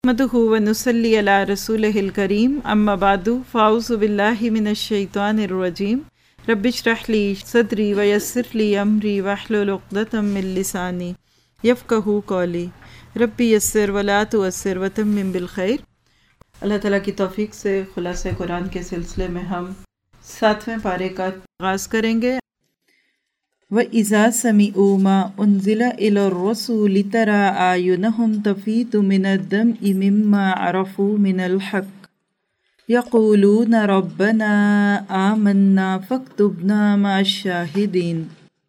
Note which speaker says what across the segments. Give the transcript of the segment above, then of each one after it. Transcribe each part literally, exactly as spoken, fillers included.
Speaker 1: نحمدہ و نصلی علی رسولہ الکریم اما بعد فاعوذ باللہ من الشیطان الرجیم رب اشرح لی صدری ویسر لی امری واحلل عقدۃ من لسانی یفقہوا قولی رب یسر ولا تعسر وتمم بالخیر۔ اللہ تعالیٰ کی توفیق سے خلاصہ قرآن کے سلسلے میں ہم ساتویں پارے کا آغاز کریں گے۔ وَإِذَا سَمِعُوا مَا أُنزِلَ إِلَى الرَّسُولِ تَرَىٰ أَعْيُنَهُمْ تَفِيضُ مِنَ الدَّمْعِ مِمَّا عَرَفُوا مِنَ الْحَقِّ يَقُولُونَ رَبَّنَا آمَنَّا فَاكْتُبْنَا مَعَ الشَّاهِدِينَ۔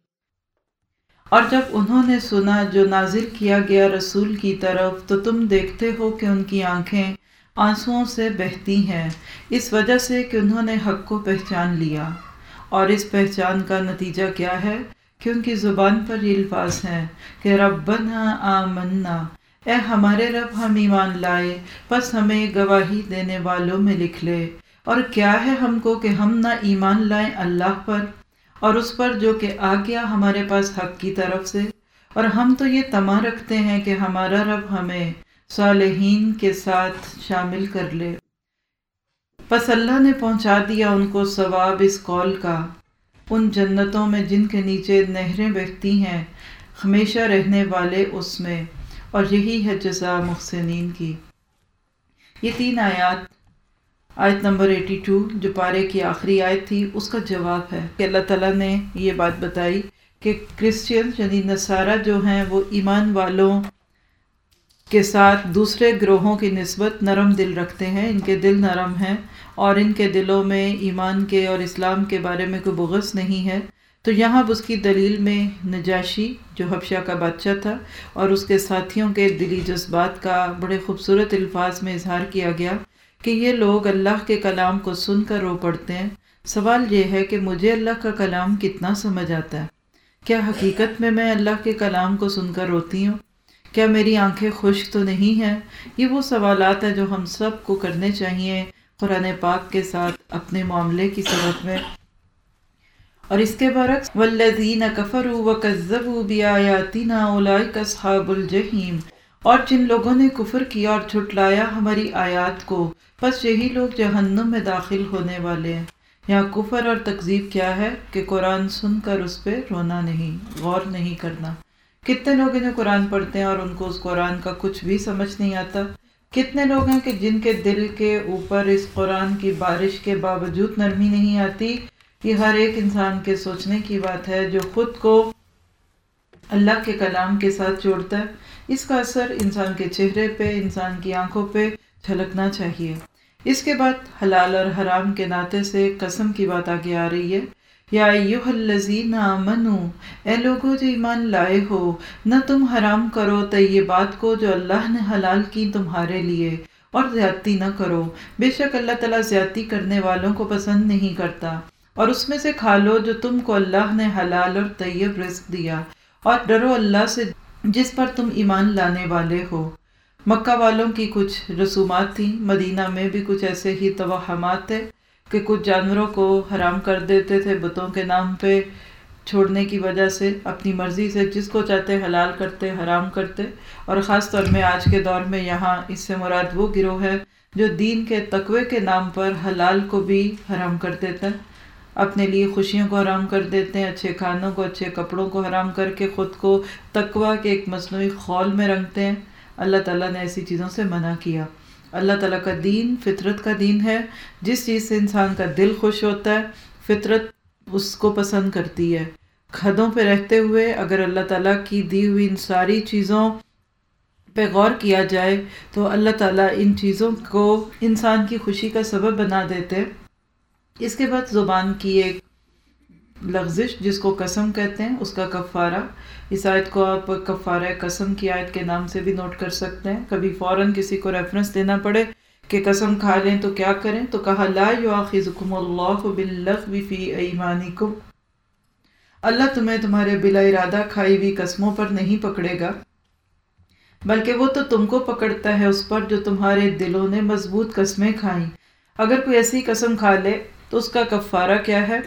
Speaker 1: اور جب انہوں نے سنا جو نازل کیا گیا رسول کی طرف تو تم دیکھتے ہو کہ ان کی آنکھیں آنسوؤں سے بہتی ہیں، اس وجہ سے کہ انہوں نے حق کو پہچان لیا۔ اور اس پہچان کا نتیجہ کیا ہے کہ ان کی زبان پر یہ الفاظ ہیں کہ ربنا آمنا، اے ہمارے رب ہم ایمان لائے، پس ہمیں گواہی دینے والوں میں لکھ لے۔ اور کیا ہے ہم کو کہ ہم نہ ایمان لائیں اللہ پر اور اس پر جو کہ آ گیا ہمارے پاس حق کی طرف سے، اور ہم تو یہ طمع رکھتے ہیں کہ ہمارا رب ہمیں صالحین کے ساتھ شامل کر لے۔ پس اللہ نے پہنچا دیا ان کو ثواب اس قول کا، ان جنتوں میں جن کے نیچے نہریں بہتی ہیں، ہمیشہ رہنے والے اس میں، اور یہی ہے جزا محسنین کی۔ یہ تین آیات، آیت نمبر باسی جو پارے کی آخری آیت تھی، اس کا جواب ہے کہ اللہ تعالیٰ نے یہ بات بتائی کہ کرسچین یعنی نصارہ جو ہیں وہ ایمان والوں کے ساتھ دوسرے گروہوں کی نسبت نرم دل رکھتے ہیں، ان کے دل نرم ہیں اور ان کے دلوں میں ایمان کے اور اسلام کے بارے میں کوئی بغض نہیں ہے۔ تو یہاں اس کی دلیل میں نجاشی جو حبشہ کا بادشاہ تھا اور اس کے ساتھیوں کے دلی جذبات کا بڑے خوبصورت الفاظ میں اظہار کیا گیا کہ یہ لوگ اللہ کے کلام کو سن کر رو پڑتے ہیں۔ سوال یہ ہے کہ مجھے اللہ کا کلام کتنا سمجھ آتا ہے؟ کیا حقیقت میں میں اللہ کے کلام کو سن کر روتی ہوں؟ کیا میری آنکھیں خشک تو نہیں ہیں؟ یہ وہ سوالات ہیں جو ہم سب کو کرنے چاہیے قرآن پاک کے ساتھ اپنے معاملے کی صورت میں۔ اور اس کے برعکس والذین کفروا وکذبوا بآیاتنا اولئک اصحاب الجحیم، اور جن لوگوں نے کفر کیا اور جھٹلایا ہماری آیات کو، پس یہی لوگ جہنم میں داخل ہونے والے ہیں۔ یہاں کفر اور تکذیب کیا ہے کہ قرآن سن کر اس پہ رونا نہیں، غور نہیں کرنا۔ کتنے لوگ ہیں جو قرآن پڑھتے ہیں اور ان کو اس قرآن کا کچھ بھی سمجھ نہیں آتا؟ کتنے لوگ ہیں کہ جن کے دل کے اوپر اس قرآن کی بارش کے باوجود نرمی نہیں آتی؟ یہ ہر ایک انسان کے سوچنے کی بات ہے جو خود کو اللہ کے کلام کے ساتھ جوڑتا ہے۔ اس کا اثر انسان کے چہرے پہ، انسان کی آنکھوں پہ جھلکنا چاہیے۔ اس کے بعد حلال اور حرام کے ناطے سے قسم کی بات آگے آ رہی ہے۔ یا ایھا الذین آمنوا، اے لوگو جو ایمان لائے ہو، نہ تم حرام کرو طیبات کو جو اللہ نے حلال کی تمہارے لیے، اور زیادتی نہ کرو، بے شک اللہ تعالیٰ زیادتی کرنے والوں کو پسند نہیں کرتا، اور اس میں سے کھا لو جو تم کو اللہ نے حلال اور طیب رزق دیا، اور ڈرو اللہ سے جس پر تم ایمان لانے والے ہو۔ مکہ والوں کی کچھ رسومات تھیں، مدینہ میں بھی کچھ ایسے ہی توہمات تھے کہ کچھ جانوروں کو حرام کر دیتے تھے بتوں کے نام پہ چھوڑنے کی وجہ سے، اپنی مرضی سے جس کو چاہتے حلال کرتے، حرام کرتے۔ اور خاص طور میں آج کے دور میں یہاں اس سے مراد وہ گروہ ہے جو دین کے تقوی کے نام پر حلال کو بھی حرام کر دیتا ہے، اپنے لیے خوشیوں کو حرام کر دیتے ہیں، اچھے کھانوں کو، اچھے کپڑوں کو حرام کر کے خود کو تقوی کے ایک مصنوعی خول میں رنگتے ہیں۔ اللہ تعالیٰ نے ایسی چیزوں سے منع کیا۔ اللہ تعالیٰ کا دین فطرت کا دین ہے، جس چیز سے انسان کا دل خوش ہوتا ہے فطرت اس کو پسند کرتی ہے۔ حدوں پہ رہتے ہوئے اگر اللہ تعالیٰ کی دی ہوئی ان ساری چیزوں پہ غور کیا جائے تو اللہ تعالیٰ ان چیزوں کو انسان کی خوشی کا سبب بنا دیتے۔ اس کے بعد زبان کی ایک لغزش جس کو قسم کہتے ہیں، اس کا کفارہ۔ اس آیت کو آپ کفارہ قسم کی آیت کے نام سے بھی نوٹ کر سکتے ہیں۔ کبھی فوراً کسی کو ریفرنس دینا پڑے کہ قسم کھا لیں تو کیا کریں، تو کہا لا یؤاخذکم اللہ باللغو فی ایمانکم، اللہ تمہیں تمہارے بلا ارادہ کھائی ہوئی قسموں پر نہیں پکڑے گا، بلکہ وہ تو تم کو پکڑتا ہے اس پر جو تمہارے دلوں نے مضبوط قسمیں کھائیں۔ اگر کوئی ایسی قسم کھا لے تو اس کا کفارہ کیا ہے؟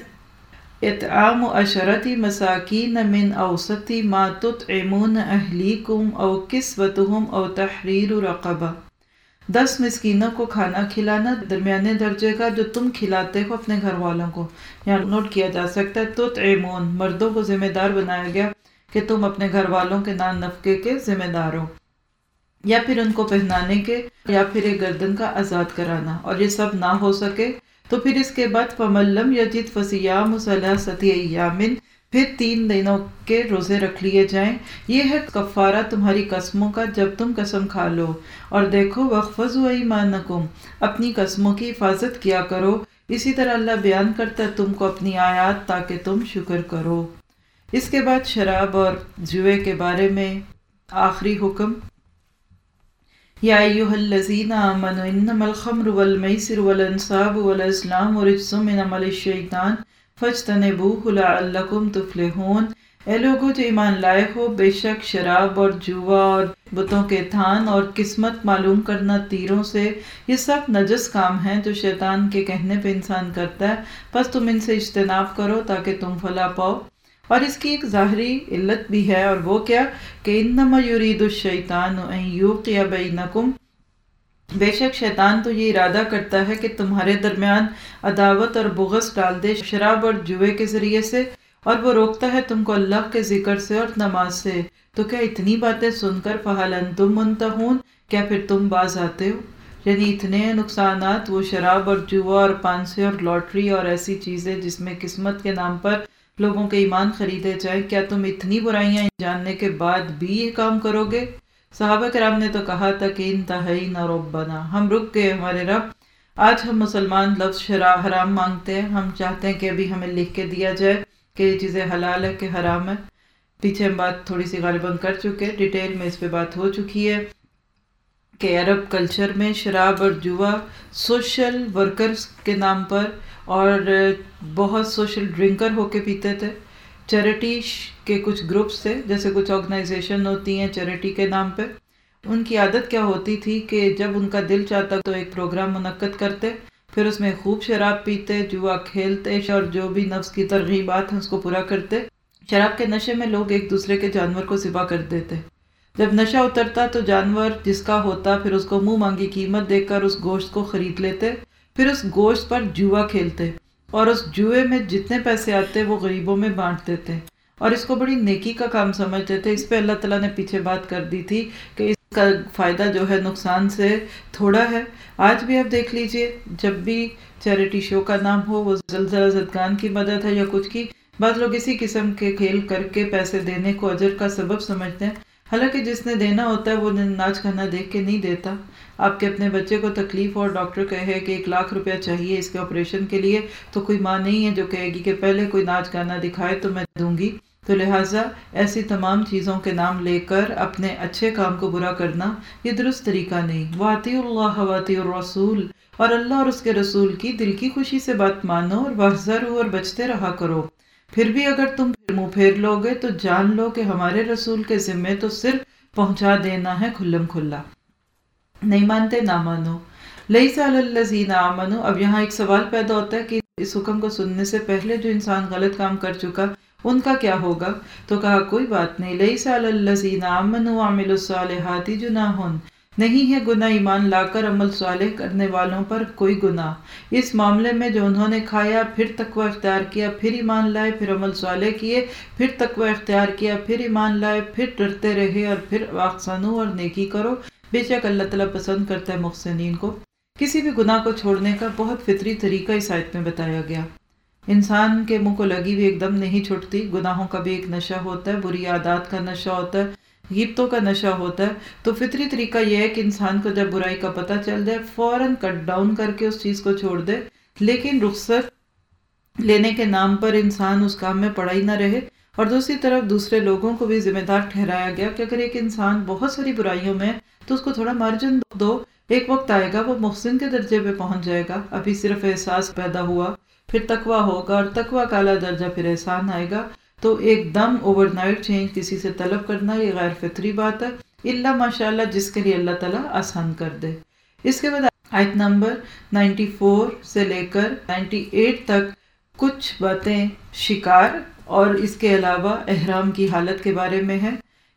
Speaker 1: اطعام عشرۃ مساکین من اوسط ما تطعمون اہلیکم او کسوتہم او تحریر رقبہ، دس مسکینوں کو کھانا کھلانا درمیانے درجے کا جو تم کھلاتے ہو اپنے گھر والوں کو. یہاں نوٹ کیا جا سکتا ہے تطعمون، مردوں کو ذمہ دار بنایا گیا کہ تم اپنے گھر والوں کے نان نفقے کے ذمہ دار ہو، یا پھر ان کو پہنانے کے، یا پھر ایک گردن کا آزاد کرانا. اور یہ سب نہ ہو سکے تو پھر اس کے بعد فَمَن لَّمْ يَجِدْ فَصِيَامُ ثَلَاثَةِ أَيَّامٍ، پھر تین دنوں کے روزے رکھ لیے جائیں. یہ ہے کفارہ تمہاری قسموں کا جب تم قسم کھا لو. اور دیکھو وَاحْفَظُوا أَيْمَانَكُمْ، اپنی قسموں کی حفاظت کیا کرو. اسی طرح اللہ بیان کرتا ہے تم کو اپنی آیات تاکہ تم شکر کرو. اس کے بعد شراب اور جوئے کے بارے میں آخری حکم، یا ایھا الذین آمنوا انما الخمر والمیسر والانصاب والازلام رجس من عمل الشیطان فاجتنبوہ لعلکم تفلحون. اے لوگو جو ایمان لائے ہو، بے شک شراب اور جوا اور بتوں کے تھان اور قسمت معلوم کرنا تیروں سے، یہ سب نجس کام ہیں جو شیطان کے کہنے پہ انسان کرتا ہے، پس تم ان سے اجتناب کرو تاکہ تم فلاح پاؤ. اور اس کی ایک ظاہری علت بھی ہے، اور وہ کیا کہ انما یرید الشیطان ان یوقع بینکم، بے شک شیطان تو یہ ارادہ کرتا ہے کہ تمہارے درمیان عداوت اور بغض ڈال دے شراب اور جوئے کے ذریعے سے، اور وہ روکتا ہے تم کو اللہ کے ذکر سے اور نماز سے. تو کیا اتنی باتیں سن کر فہل انتم منتہون، کیا پھر تم باز آتے ہو؟ یعنی اتنے نقصانات، وہ شراب اور جوا اور پانسے اور لاٹری اور ایسی چیزیں جس میں قسمت کے نام پر لوگوں کے ایمان خریدے جائیں، کیا تم اتنی برائیاں جاننے کے بعد بھی یہ کام کرو گے؟ صحابہ کرام نے تو کہا تھا کہ انتہینا ربنا، ہم رک گئے ہمارے رب. آج ہم مسلمان لفظ شراب حرام مانگتے ہیں، ہم چاہتے ہیں کہ ابھی ہمیں لکھ کے دیا جائے کہ یہ چیزیں حلال ہے کہ حرام ہے. پیچھے ہم بات تھوڑی سی غالباً کر چکے، ڈیٹیل میں اس پہ بات ہو چکی ہے کہ عرب کلچر میں شراب اور جوا سوشل ورکرز کے نام پر اور بہت سوشل ڈرنکر ہو کے پیتے تھے. چیریٹی کے کچھ گروپس تھے، جیسے کچھ آرگنائزیشن ہوتی ہیں چیریٹی کے نام پہ. ان کی عادت کیا ہوتی تھی کہ جب ان کا دل چاہتا تو ایک پروگرام منعقد کرتے، پھر اس میں خوب شراب پیتے، جوا کھیلتے اور جو بھی نفس کی ترغیبات ہیں اس کو پورا کرتے. شراب کے نشے میں لوگ ایک دوسرے کے جانور کو ذبح کر دیتے. جب نشہ اترتا تو جانور جس کا ہوتا پھر اس کو منہ مانگی قیمت دے کر اس گوشت کو خرید لیتے، پھر اس گوشت پر جوا کھیلتے اور اس جوئے میں جتنے پیسے آتے وہ غریبوں میں بانٹ دیتے، اور اس کو بڑی نیکی کا کام سمجھتے تھے. اس پہ اللہ تعالیٰ نے پیچھے بات کر دی تھی کہ اس کا فائدہ جو ہے نقصان سے تھوڑا ہے. آج بھی آپ دیکھ لیجئے، جب بھی چیریٹی شو کا نام ہو، وہ زلزلہ زدگان کی مدد ہے یا کچھ کی، بعض لوگ اسی قسم کے کھیل کر کے پیسے دینے کو اجر کا سبب سمجھتے ہیں، حالانکہ جس نے دینا ہوتا ہے وہ ناچ گانا دیکھ کے نہیں دیتا. آپ کے اپنے بچے کو تکلیف اور ڈاکٹر کہے کہ ایک لاکھ روپیہ چاہیے اس کے آپریشن کے لیے، تو کوئی ماں نہیں ہے جو کہے گی کہ پہلے کوئی ناچ گانا دکھائے تو میں دوں گی. تو لہٰذا ایسی تمام چیزوں کے نام لے کر اپنے اچھے کام کو برا کرنا یہ درست طریقہ نہیں. وَأَطِيعُوا اللَّهَ وَأَطِيعُوا الرَّسُولَ، اور اللہ اور اس کے رسول کی دل کی خوشی سے بات مانو اور وَاحْذَرُوا، اور بچتے رہا کرو. پھر بھی اگر تم منہ پھیر لو گے تو جان لو کہ ہمارے رسول کے ذمے تو صرف پہنچا دینا ہے کھلم کھلا. نہیں مانتے نہ مانو. لَيْسَ عَلَى الَّذِينَ آمَنُوا، اب یہاں ایک سوال پیدا ہوتا ہے کہ اس حکم کو سننے سے پہلے جو انسان غلط کام کر چکا ان کا کیا ہوگا؟ تو کہا کوئی بات نہیں. لَيْسَ عَلَى الَّذِينَ آمَنُوا وَعَمِلُوا الصَّالِحَاتِ جُنَاحٌ، نہیں ہے گناہ ایمان لا کر عمل صالح کرنے والوں پر کوئی گناہ اس معاملے میں جو انہوں نے کھایا، پھر تقوی اختیار کیا، پھر ایمان لائے، پھر عمل صالح کیے، پھر تقوی اختیار کیا، پھر ایمان لائے، پھر ڈرتے رہے، اور پھر واحسنوا، اور نیکی کرو. بے شک اللہ تعالیٰ پسند کرتا ہے محسنین کو. کسی بھی گناہ کو چھوڑنے کا بہت فطری طریقہ اس آیت میں بتایا گیا. انسان کے منہ کو لگی بھی ایک دم نہیں چھوٹتی. گناہوں کا بھی ایک نشہ ہوتا ہے، بری عادات کا نشہ ہوتا ہے، غیبتوں کا نشہ ہوتا ہے. تو فطری طریقہ یہ ہے کہ انسان کو جب برائی کا پتہ چل جائے فوراً کٹ ڈاؤن کر کے اس چیز کو چھوڑ دے. لیکن رخصت لینے کے نام پر انسان اس کام میں پڑا ہی نہ رہے. اور دوسری طرف دوسرے لوگوں کو بھی ذمہ دار ٹھہرایا گیا کہ اگر ایک انسان بہت ساری برائیوں میں تو اس کو تھوڑا مارجن دو. ایک وقت آئے گا وہ محسن کے درجے پہ پہنچ جائے گا. ابھی صرف احساس پیدا ہوا، پھر تقویٰ ہوگا، اور تقویٰ کا اعلیٰ درجہ پھر احسان آئے گا. تو ایک دم اوور نائٹ چینج کسی سے طلب کرنا یہ غیر فطری بات ہے، الا ماشاء اللہ جس کے لیے اللہ تعالیٰ آسان کر دے. اس کے بعد آیت نمبر چورانوے سے لے کر اٹھانوے تک کچھ باتیں شکار اور اس کے علاوہ احرام کی حالت کے بارے میں ہے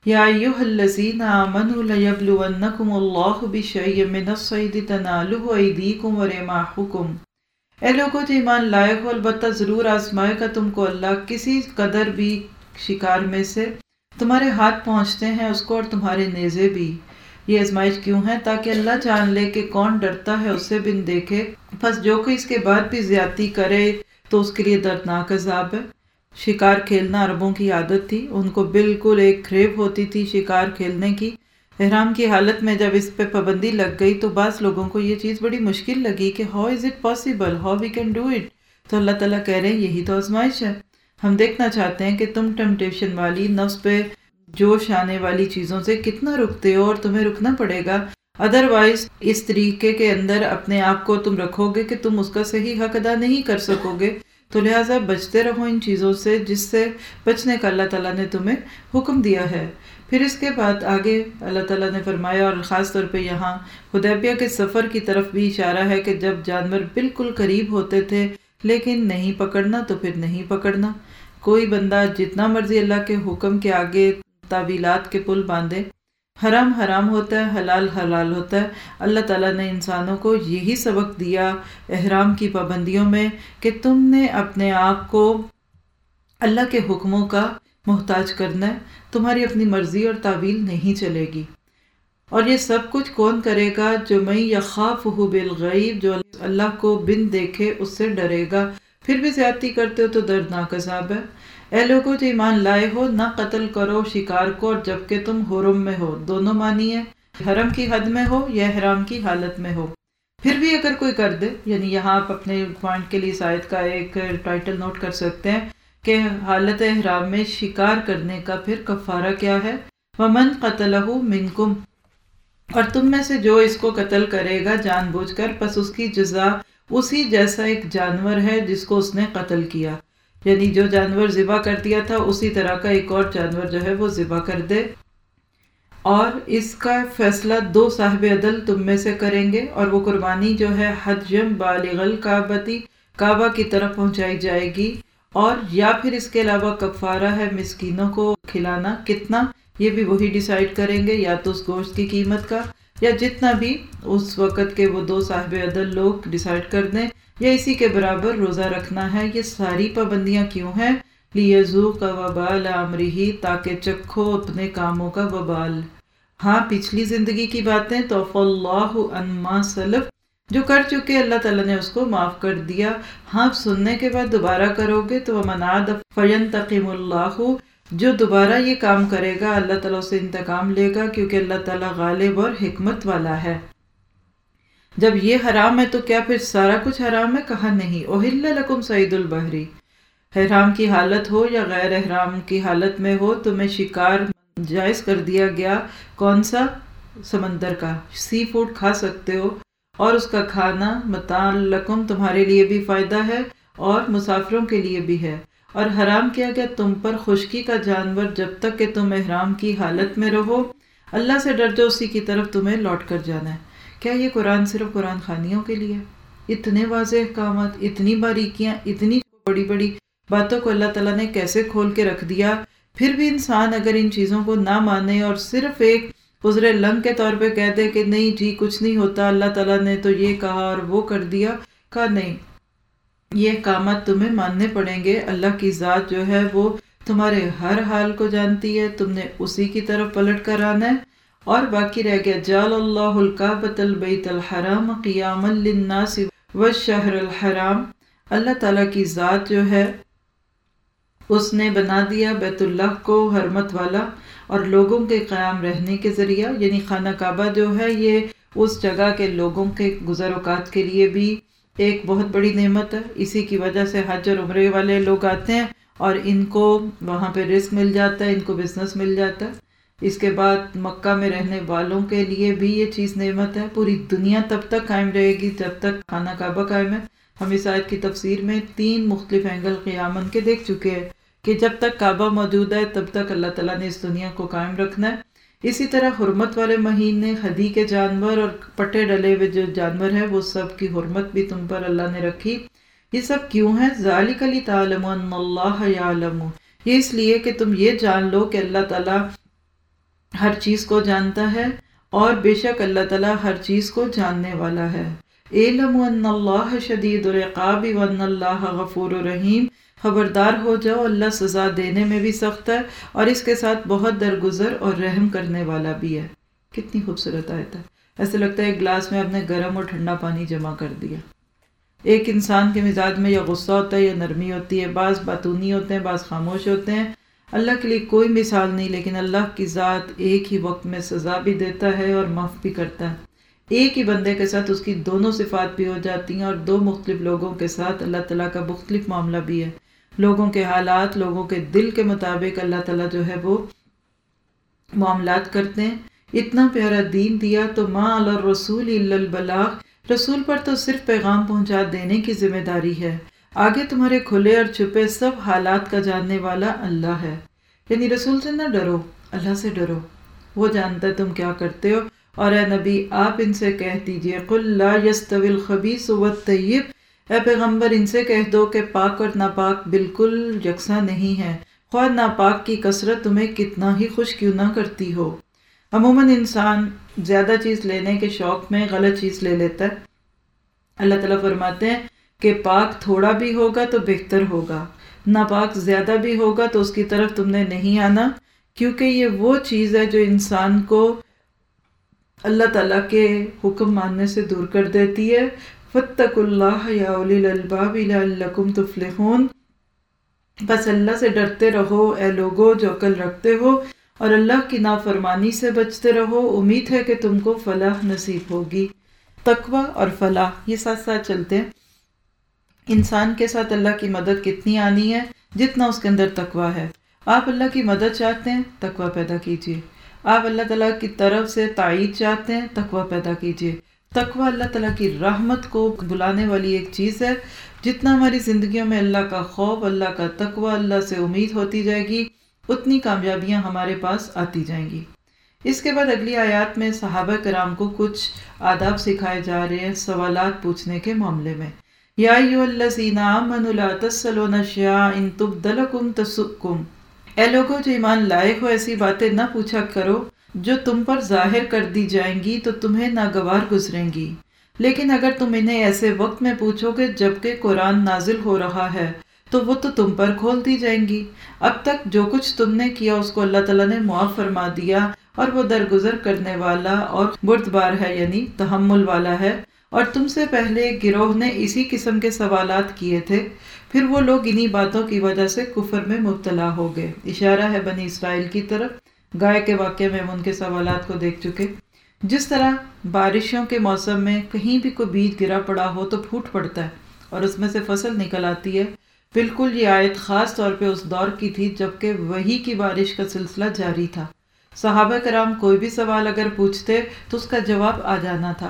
Speaker 1: یا ایھا الذین آمنوا لیبلونکم اللہ بشیء من الصید تنالہ ایدیکم ورماحکم، اے لوگوں جو ایمان لائے ہو، البتہ ضرور آزمائے گا تم کو اللہ کسی قدر بھی شکار میں سے، تمہارے ہاتھ پہنچتے ہیں اس کو اور تمہارے نیزے بھی۔ یہ آزمائش کیوں ہے؟ تاکہ اللہ جان لے کہ کون ڈرتا ہے اس سے بن دیکھے، پس جو کوئی اس کے بعد بھی زیادتی کرے تو اس کے لیے دردناک عذاب ہے۔ شکار کھیلنا عربوں کی عادت تھی، ان کو بالکل ایک کھریب ہوتی تھی شکار کھیلنے کی۔ احرام کی حالت میں جب اس پہ پابندی لگ گئی تو بعض لوگوں کو یہ چیز بڑی مشکل لگی کہ how is it possible, how we can do it. تو اللہ تعالیٰ کہہ رہے ہیں یہی تو آزمائش ہے، ہم دیکھنا چاہتے ہیں کہ تم ٹیمپٹیشن والی، نفس پہ جوش آنے والی چیزوں سے کتنا رکتے ہو، اور تمہیں رکنا پڑے گا، ادروائز اس طریقے کے اندر اپنے آپ کو تم رکھو گے کہ تم اس کا صحیح حق ادا نہیں کر سکو گے۔ تو لہٰذا بچتے رہو ان چیزوں سے جس سے بچنے کا اللہ تعالیٰ نے تمہیں حکم دیا ہے۔ پھر اس کے بعد آگے اللہ تعالیٰ نے فرمایا، اور خاص طور پہ یہاں حدیبیہ کے سفر کی طرف بھی اشارہ ہے کہ جب جانور بالکل قریب ہوتے تھے لیکن نہیں پکڑنا تو پھر نہیں پکڑنا۔ کوئی بندہ جتنا مرضی اللہ کے حکم کے آگے تعویلات کے پل باندھے، حرام حرام ہوتا ہے، حلال حلال ہوتا ہے۔ اللہ تعالیٰ نے انسانوں کو یہی سبق دیا احرام کی پابندیوں میں کہ تم نے اپنے آپ کو اللہ کے حکموں کا محتاج کرنا ہے، تمہاری اپنی مرضی اور تعویل نہیں چلے گی۔ اور یہ سب کچھ کون کرے گا؟ جو من یخافہ بالغیب، جو اللہ کو بن دیکھے اس سے ڈرے گا۔ پھر بھی زیادتی کرتے ہو تو دردناک عذاب ہے۔ اے لوگوں جو ایمان لائے ہو، نہ قتل کرو شکار کو، اور جبکہ تم حرم میں ہو، دونوں معنی ہے، حرم کی حد میں ہو یا احرام کی حالت میں ہو۔ پھر بھی اگر کوئی کر دے، یعنی یہاں آپ اپنے پوائنٹ کے لیے اس آیت کا ایک ٹائٹل نوٹ کر سکتے ہیں کہ حالت احرام میں شکار کرنے کا پھر کفارہ کیا ہے؟ وَمَنْ قَتَلَهُ مِنْكُمْ، اور تم میں سے جو اس کو قتل کرے گا جان بوجھ کر، پس اس کی جزا اسی جیسا ایک جانور ہے جس کو اس نے قتل کیا، یعنی جو جانور ذبح کر دیا تھا اسی طرح کا ایک اور جانور جو ہے وہ ذبح کر دے، اور اس کا فیصلہ دو صاحب عدل تم میں سے کریں گے، اور وہ قربانی جو ہے حجم بالغ الکعبتی، کعبہ کی طرف پہنچائی جائے گی، اور یا پھر اس کے علاوہ کفارہ ہے مسکینوں کو کھلانا، کتنا یہ بھی وہی ڈیسائیڈ کریں گے، یا تو اس گوشت کی قیمت کا یا جتنا بھی اس وقت کے وہ دو صاحب عدل لوگ ڈیسائیڈ کر دیں، یا اسی کے برابر روزہ رکھنا ہے۔ یہ ساری پابندیاں کیوں ہیں؟ لیذوق وبال امرہ، تاکہ چکھو اپنے کاموں کا وبال۔ ہاں پچھلی زندگی کی باتیں تو عفا اللہ عما سلف، جو کر چکے اللہ تعالیٰ نے اس کو معاف کر دیا۔ ہاں سننے کے بعد دوبارہ کرو گے تو ومن عاد فینتقم اللہ، جو دوبارہ یہ کام کرے گا اللہ تعالیٰ اسے انتقام لے گا، کیونکہ اللہ تعالیٰ غالب اور حکمت والا ہے۔ جب یہ حرام ہے تو کیا پھر سارا کچھ حرام ہے؟ کہا نہیں۔ احل لکم صید البحر، احرام کی حالت ہو یا غیر احرام کی حالت میں ہو تمہیں شکار جائز کر دیا گیا۔ کون سا؟ سمندر کا سی فوڈ کھا سکتے ہو، اور اس کا کھانا متاع لکم تمہارے لیے بھی فائدہ ہے اور مسافروں کے لیے بھی ہے۔ اور حرام کیا گیا تم پر خشکی کا جانور جب تک کہ تم احرام کی حالت میں رہو۔ اللہ سے ڈر جو اسی کی طرف تمہیں لوٹ کر جانا ہے۔ کیا یہ قرآن صرف قرآن خوانیوں کے لیے؟ اتنے واضح احکامات، اتنی باریکیاں، اتنی بڑی بڑی باتوں کو اللہ تعالیٰ نے کیسے کھول کے رکھ دیا؟ پھر بھی انسان اگر ان چیزوں کو نہ مانے اور صرف ایک عذر لنگ کے طور پہ کہہ دے کہ نہیں جی کچھ نہیں ہوتا، اللہ تعالیٰ نے تو یہ کہا اور وہ کر دیا، کہا نہیں، یہ احکامات تمہیں ماننے پڑیں گے۔ اللہ کی ذات جو ہے وہ تمہارے ہر حال کو جانتی ہے، تم نے اسی کی طرف پلٹ کر آنا ہے۔ اور باقی رہ گیا جعل اللہ الکعبۃ البیت الحرام قیاما للناس والشہر الحرام، اللہ تعالیٰ کی ذات جو ہے اس نے بنا دیا بیت اللہ کو حرمت والا اور لوگوں کے قیام رہنے کے ذریعہ، یعنی خانہ کعبہ جو ہے یہ اس جگہ کے لوگوں کے گزر اوقات کے لیے بھی ایک بہت بڑی نعمت ہے۔ اسی کی وجہ سے حج اور عمرے والے لوگ آتے ہیں اور ان کو وہاں پہ رزق مل جاتا ہے، ان کو بزنس مل جاتا ہے۔ اس کے بعد مکہ میں رہنے والوں کے لیے بھی یہ چیز نعمت ہے۔ پوری دنیا تب تک قائم رہے گی جب تک خانہ کعبہ قائم ہے۔ ہم اس آیت کی تفسیر میں تین مختلف اینگل قیامن کے دیکھ چکے ہیں کہ جب تک کعبہ موجود ہے تب تک اللہ تعالیٰ نے اس دنیا کو قائم رکھنا ہے۔ اسی طرح حرمت والے مہینے، ہدی کے جانور اور پٹے ڈلے ہوئے جو جانور ہیں وہ سب کی حرمت بھی تم پر اللہ نے رکھی۔ یہ سب کیوں ہے؟ ذالک لتعلموا ان اللہ یعلم، یہ اس لیے کہ تم یہ جان لو کہ اللہ تعالیٰ ہر چیز کو جانتا ہے، اور بے شک اللہ تعالیٰ ہر چیز کو جاننے والا ہے۔ اعلموا ان اللہ شدید العقاب وان اللہ غفور رحیم، خبردار ہو جاؤ اللہ سزا دینے میں بھی سخت ہے اور اس کے ساتھ بہت درگزر اور رحم کرنے والا بھی ہے۔ کتنی خوبصورت آیت ہے، ایسے لگتا ہے ایک گلاس میں آپ نے گرم اور ٹھنڈا پانی جمع کر دیا۔ ایک انسان کے مزاج میں یا غصہ ہوتا ہے یا نرمی ہوتی ہے، بعض باتونی ہوتے ہیں، بعض خاموش ہوتے ہیں۔ اللہ کے لیے کوئی مثال نہیں، لیکن اللہ کی ذات ایک ہی وقت میں سزا بھی دیتا ہے اور معاف بھی کرتا ہے۔ ایک ہی بندے کے ساتھ اس کی دونوں صفات بھی ہو جاتی ہیں، اور دو مختلف لوگوں کے ساتھ اللہ تعالیٰ کا مختلف معاملہ بھی ہے۔ لوگوں کے حالات، لوگوں کے دل کے مطابق اللہ تعالیٰ جو ہے وہ معاملات کرتے ہیں۔ اتنا پیارا دین دیا تو ما علی الرسول الا البلاغ، رسول پر تو صرف پیغام پہنچا دینے کی ذمہ داری ہے، آگے تمہارے کھلے اور چھپے سب حالات کا جاننے والا اللہ ہے۔ یعنی رسول سے نہ ڈرو، اللہ سے ڈرو، وہ جانتا ہے تم کیا کرتے ہو۔ اور اے نبی آپ ان سے کہہ دیجئے قل لا یستوی الخبیث والطیب، اے پیغمبر ان سے کہہ دو کہ پاک اور ناپاک بالکل یکساں نہیں ہے، خواہ ناپاک کی کثرت تمہیں کتنا ہی خوش کیوں نہ کرتی ہو۔ عموماً انسان زیادہ چیز لینے کے شوق میں غلط چیز لے لیتا ہے۔ اللہ تعالیٰ فرماتے ہیں کہ پاک تھوڑا بھی ہوگا تو بہتر ہوگا، ناپاک زیادہ بھی ہوگا تو اس کی طرف تم نے نہیں آنا، کیونکہ یہ وہ چیز ہے جو انسان کو اللہ تعالیٰ کے حکم ماننے سے دور کر دیتی ہے۔ فاتقوا اللہ یا اولی الالباب لعلکم تفلحون، بس اللہ سے ڈرتے رہو اے لوگو جو عقل رکھتے ہو، اور اللہ کی نافرمانی سے بچتے رہو، امید ہے کہ تم کو فلاح نصیب ہوگی۔ تقوی اور فلاح یہ ساتھ ساتھ چلتے ہیں۔ انسان کے ساتھ اللہ کی مدد کتنی آنی ہے جتنا اس کے اندر تقوی ہے۔ آپ اللہ کی مدد چاہتے ہیں، تقوی پیدا کیجئے۔ آپ اللہ تعالیٰ کی طرف سے تائید چاہتے ہیں، تقوی پیدا کیجئے۔ تقوی اللہ تعالیٰ کی رحمت کو بلانے والی ایک چیز ہے۔ جتنا ہماری زندگیوں میں اللہ کا خوف، اللہ کا تقوی، اللہ سے امید ہوتی جائے گی، اتنی کامیابیاں ہمارے پاس آتی جائیں گی۔ اس کے بعد اگلی آیات میں صحابہ کرام کو کچھ آداب سکھائے جا رہے ہیں سوالات پوچھنے کے معاملے میں۔ یا ایھا الذین آمنوا لا تسألوا عن اشیاء ان تبد لکم تسؤکم، اے لوگوں جو ایمان لائے ہو ایسی باتیں نہ پوچھا کرو جو تم پر ظاہر کر دی جائیں گی تو تمہیں ناگوار گزریں گی، لیکن اگر تم انہیں ایسے وقت میں پوچھو گے جبکہ قرآن نازل ہو رہا ہے تو وہ تو تم پر کھول دی جائیں گی۔ اب تک جو کچھ تم نے کیا اس کو اللہ تعالیٰ نے معاف فرما دیا، اور وہ درگزر کرنے والا اور بردبار ہے، یعنی تحمل والا ہے۔ اور تم سے پہلے گروہ نے اسی قسم کے سوالات کیے تھے، پھر وہ لوگ انہی باتوں کی وجہ سے کفر میں مبتلا ہو گئے۔ اشارہ ہے بنی اسرائیل کی طرف۔ گائے کے واقعے میں ہم ان کے سوالات کو دیکھ چکے۔ جس طرح بارشوں کے موسم میں کہیں بھی کوئی بیج گرا پڑا ہو تو پھوٹ پڑتا ہے اور اس میں سے فصل نکل آتی ہے، بالکل یہ آیت خاص طور پہ اس دور کی تھی جبکہ وحی کی بارش کا سلسلہ جاری تھا۔ صحابہ کرام کوئی بھی سوال اگر پوچھتے تو اس کا جواب آ جانا تھا،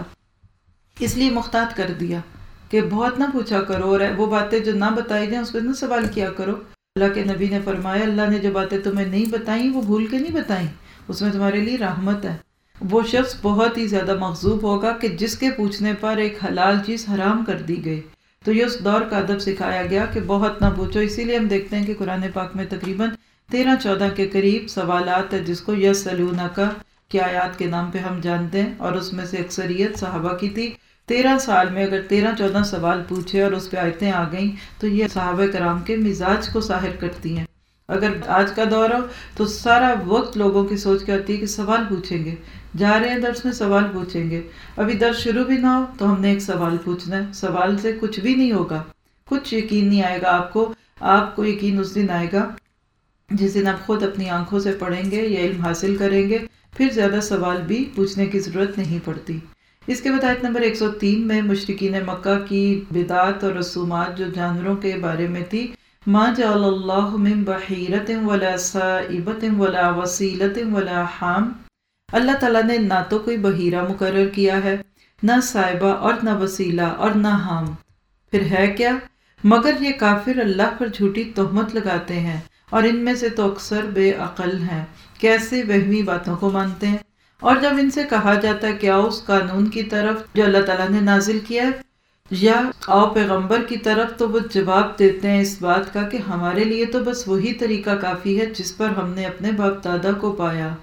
Speaker 1: اس لیے محتاط کر دیا کہ بہت نہ پوچھا کرو، اور وہ باتیں جو نہ بتائی جائیں اس پہ نہ سوال کیا کرو۔ اللہ کے نبی نے فرمایا اللہ نے جو باتیں تمہیں نہیں بتائیں وہ بھول کے نہیں بتائیں، اس میں تمہارے لیے رحمت ہے۔ وہ شخص بہت ہی زیادہ مغضوب ہوگا کہ جس کے پوچھنے پر ایک حلال چیز حرام کر دی گئی۔ تو یہ اس دور کا ادب سکھایا گیا کہ بہت نہ پوچھو۔ اسی لیے ہم دیکھتے ہیں کہ قرآن پاک میں تقریباً تیرہ چودہ کے قریب سوالات ہے جس کو یسألونک کی آیات کے نام پہ ہم جانتے ہیں، اور اس میں سے اکثریت صحابہ کی تھی۔ تیرہ سال میں اگر تیرہ چودہ سوال پوچھے اور اس پہ آیتیں آ گئیں تو یہ صحابہ کرام کے مزاج کو ظاہر کرتی ہیں۔ اگر آج کا دور ہو تو سارا وقت لوگوں کی سوچ کیا ہوتی ہے کہ سوال پوچھیں گے، جا رہے ہیں درس میں سوال پوچھیں گے، ابھی درس شروع بھی نہ ہو تو ہم نے ایک سوال پوچھنا ہے۔ سوال سے کچھ بھی نہیں ہوگا، کچھ یقین نہیں آئے گا آپ کو۔ آپ کو یقین اس دن آئے گا جس دن آپ خود اپنی آنکھوں سے پڑھیں گے یا علم حاصل کریں گے، پھر زیادہ سوال بھی پوچھنے کی ضرورت نہیں پڑتی۔ اس کے بعد آیت نمبر ایک سو تین میں مشرکین مکہ کی بدعات اور رسومات جو جانوروں کے بارے میں تھی، ما جعل اللہ من بحیرۃ ولا سائبۃ ولا وسیلۃ ولا حام، اللہ تعالیٰ نے نہ تو کوئی بحیرہ مقرر کیا ہے، نہ سائبہ اور نہ وسیلہ اور نہ حام، پھر ہے کیا؟ مگر یہ کافر اللہ پر جھوٹی تہمت لگاتے ہیں، اور ان میں سے تو اکثر بے عقل ہیں، کیسے وہمی باتوں کو مانتے ہیں۔ اور جب ان سے کہا جاتا ہے کہ آؤ اس قانون کی طرف جو اللہ تعالیٰ نے نازل کیا ہے، یا آؤ پیغمبر کی طرف، تو وہ جواب دیتے ہیں اس بات کا کہ ہمارے لیے تو بس وہی طریقہ کافی ہے جس پر ہم نے اپنے باپ دادا کو پایا۔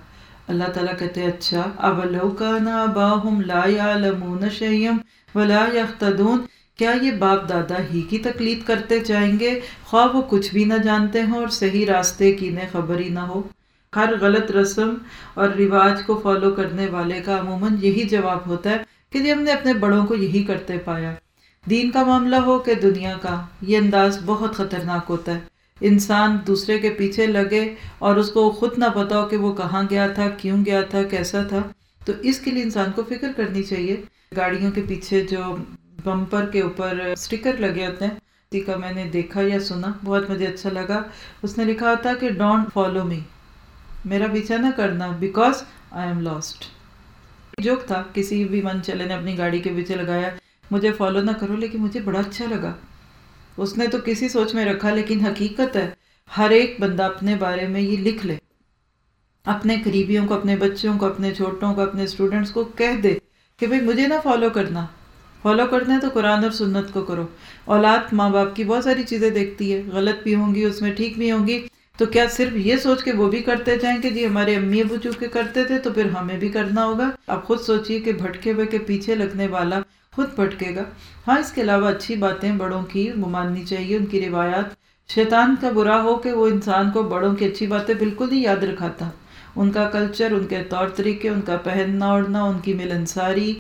Speaker 1: اللہ تعالیٰ کہتے ہیں اچھا اولو کان آباؤہم لا یعلمون شیئا ولا یہتدون، کیا یہ باپ دادا ہی کی تقلید کرتے جائیں گے خواہ وہ کچھ بھی نہ جانتے ہوں اور صحیح راستے کی انہیں خبر ہی نہ ہو؟ ہر غلط رسم اور رواج کو فالو کرنے والے کا عموماً یہی جواب ہوتا ہے کہ جی ہم نے اپنے بڑوں کو یہی کرتے پایا۔ دین کا معاملہ ہو کہ دنیا کا، یہ انداز بہت خطرناک ہوتا ہے۔ انسان دوسرے کے پیچھے لگے اور اس کو خود نہ پتا ہو کہ وہ کہاں گیا تھا، کیوں گیا تھا، کیسا تھا۔ تو اس کے لیے انسان کو فکر کرنی چاہیے۔ گاڑیوں کے پیچھے جو بمپر کے اوپر سٹیکر لگے ہوتے ہیں، کسی کا میں نے دیکھا یا سنا، بہت مجھے اچھا لگا۔ اس نے لکھا ہوتا کہ ڈونٹ فالو می، میرا پیچھا نہ کرنا، because I am lost. Joke تھا، کسی بھی من چلے نے اپنی گاڑی کے پیچھے لگایا مجھے فالو نہ کرو، لیکن مجھے بڑا اچھا لگا۔ اس نے تو کسی سوچ میں رکھا، لیکن حقیقت ہے ہر ایک بندہ اپنے بارے میں یہ لکھ لے، اپنے قریبیوں کو، اپنے بچوں کو، اپنے چھوٹوں کو، اپنے اسٹوڈنٹس کو کہہ دے کہ بھئی مجھے نہ فالو کرنا، فالو کرنا ہے تو قرآن اور سنت کو کرو۔ اولاد ماں باپ کی بہت ساری چیزیں دیکھتی ہے، غلط بھی ہوں گی، اس میں ٹھیک بھی ہوں گی، تو کیا صرف یہ سوچ کے وہ بھی کرتے جائیں کہ جی ہمارے امی ابو چونکہ کرتے تھے تو پھر ہمیں بھی کرنا ہوگا؟ اب خود سوچئے کہ بھٹکے ہوئے کے پیچھے لگنے والا خود بھٹکے گا۔ ہاں، اس کے علاوہ اچھی باتیں بڑوں کی وہ ماننی چاہیے، ان کی روایات۔ شیطان کا برا ہو کہ وہ انسان کو بڑوں کی اچھی باتیں بالکل ہی یاد رکھاتا، ان کا کلچر، ان کے طور طریقے، ان کا پہننا اوڑھنا، ان کی ملنساری،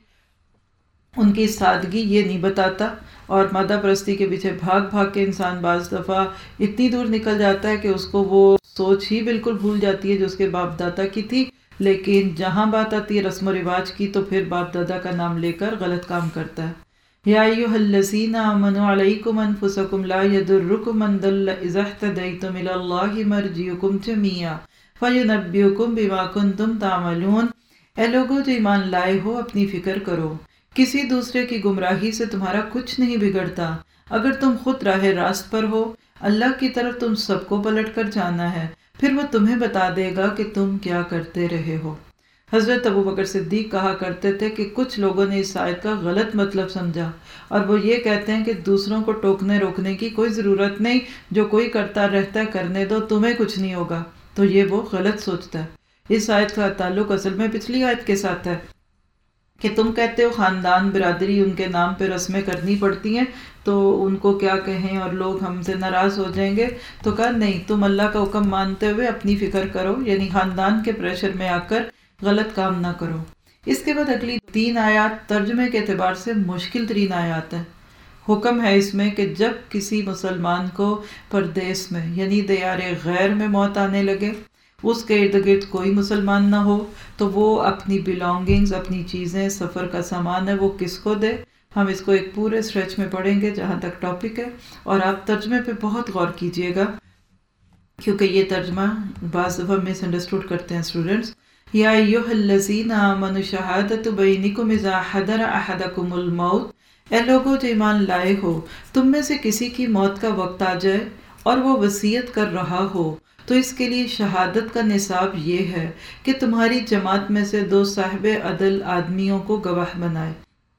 Speaker 1: ان کی سادگی یہ نہیں بتاتا۔ اور مادہ پرستی کے پیچھے بھاگ بھاگ کے انسان بعض دفعہ اتنی دور نکل جاتا ہے کہ اس کو وہ سوچ ہی بالکل بھول جاتی ہے جو اس کے باپ دادا کی تھی، لیکن جہاں بات آتی ہے رسم و رواج کی تو پھر باپ دادا کا نام لے کر غلط کام کرتا ہے۔ یا ایھا الذین آمنوا علیکم انفسکم لا یضرکم من ضل اذا اہتدیتم الی اللہ مرجعکم جمیعا فینبئکم بما کنتم تعملون۔ اے لوگو جو ایمان لائے ہو، اپنی فکر کرو، کسی دوسرے کی گمراہی سے تمہارا کچھ نہیں بگڑتا۔ اگر تم خود راہ راست پر ہو، اللہ کی طرف تم سب کو پلٹ کر جانا ہے، پھر وہ تمہیں بتا دے گا کہ تم کیا کرتے رہے ہو۔ حضرت ابو بکر صدیق کہا کرتے تھے کہ کچھ لوگوں نے اس آیت کا غلط مطلب سمجھا اور وہ یہ کہتے ہیں کہ دوسروں کو ٹوکنے روکنے کی کوئی ضرورت نہیں، جو کوئی کرتا رہتا ہے کرنے دو، تمہیں کچھ نہیں ہوگا۔ تو یہ وہ غلط سوچتا ہے۔ اس آیت کا تعلق اصل میں پچھلی آیت کے ساتھ ہے کہ تم کہتے ہو خاندان برادری ان کے نام پہ رسمیں کرنی پڑتی ہیں تو ان کو کیا کہیں اور لوگ ہم سے ناراض ہو جائیں گے، تو کہا نہیں، تم اللہ کا حکم مانتے ہوئے اپنی فکر کرو، یعنی خاندان کے پریشر میں آ کر غلط کام نہ کرو۔ اس کے بعد اگلی تین آیات ترجمے کے اعتبار سے مشکل ترین آیات ہیں۔ حکم ہے اس میں کہ جب کسی مسلمان کو پردیس میں یعنی دیار غیر میں موت آنے لگے، اس کے ارد گرد کوئی مسلمان نہ ہو، تو وہ اپنی بلانگنگز، اپنی چیزیں، سفر کا سامان ہے، وہ کس کو دے؟ ہم اس کو ایک پورے اسٹریچ میں پڑھیں گے جہاں تک ٹاپک ہے، اور آپ ترجمے پہ بہت غور کیجئے گا کیونکہ یہ ترجمہ بعض دفعہ مس انڈرسٹوڈ کرتے ہیں اسٹوڈنٹس۔ یا ایھا الذین آمنوا شہادۃ بینکم اذا حضر احدکم الموت، اے لوگو جو ایمان لائے ہو، تم میں سے کسی کی موت کا وقت آ جائے اور وہ وصیت کر رہا ہو، تو اس کے لیے شہادت کا نصاب یہ ہے کہ تمہاری جماعت میں سے دو صاحب عدل آدمیوں کو گواہ بنائے،